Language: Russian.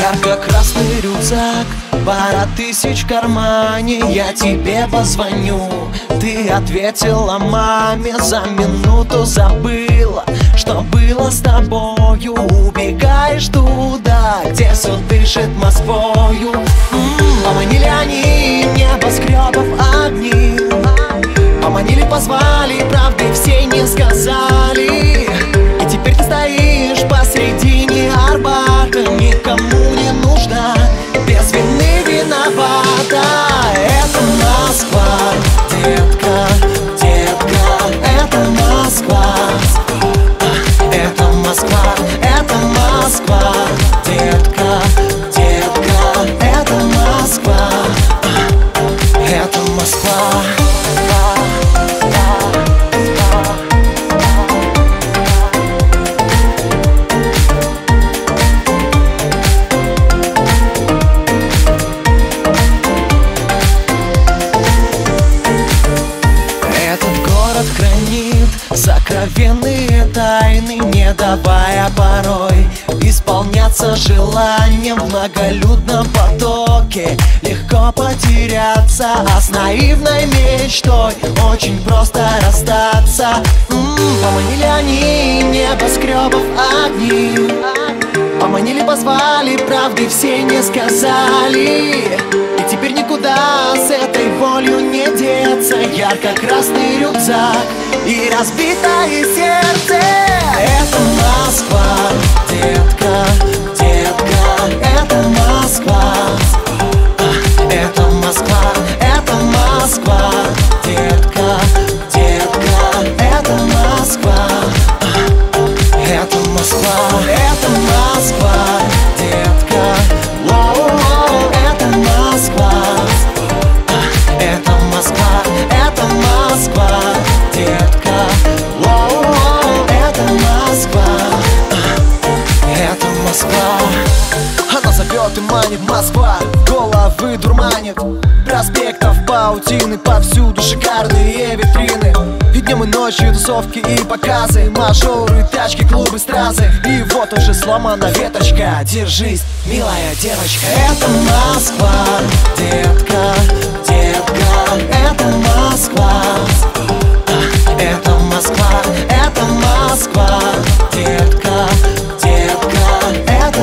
Ярко-красный рюкзак, пара тысяч в кармане. Я тебе позвоню, ты ответила маме. За минуту забыла, что было с тобою. Убегаешь туда, где все дышит Москвою. Поманили они небоскребов огни, поманили, позвали, правды все не сказали. И теперь ты стоишь посредине Арбата, никому не нужна, без вины виновата. Это Москва, детка, детка, это Москва. Это Москва, это Москва, детка, детка, это Москва. Это Москва. Хранит сокровенные тайны, не давая порой исполняться желанием в многолюдном потоке. Легко потеряться, а с наивной мечтой очень просто расстаться. Поманили они небоскребов огни, поманили, позвали, правды все не сказали. И теперь никуда с этой болью не деться. Ярко-красный рюкзак и разбитое сердце. Это Москва, детка, детка, это Москва. Это Москва, это Москва, детка, детка, это Москва. Это Москва, это Москва, детка. Это Москва, это Москва, это Москва, детка. Это Москва, это Москва. Она зовет и манит, Москва, головы дурманит. Проспектов паутины, повсюду шикарные витрины. И днем и ночью тусовки и показы, мажоры, тачки, клубы, стразы. И вот уже сломана веточка, держись, милая девочка. Это Москва, детка, детка, это Москва. Это Москва, это Москва, детка, детка, это